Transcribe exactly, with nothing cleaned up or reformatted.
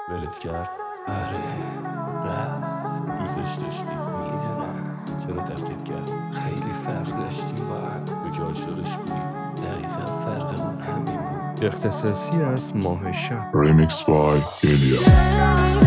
ولت کرد؟ آره رفت. دوستش داشتی؟ میدونم چرا ترکت کرد؟ خیلی فرق داشتیم با هم. تو که عاشقش بودی. دقیقا فرقمون همین بود. اختصاصی از ماه شب. Remix by Ilya.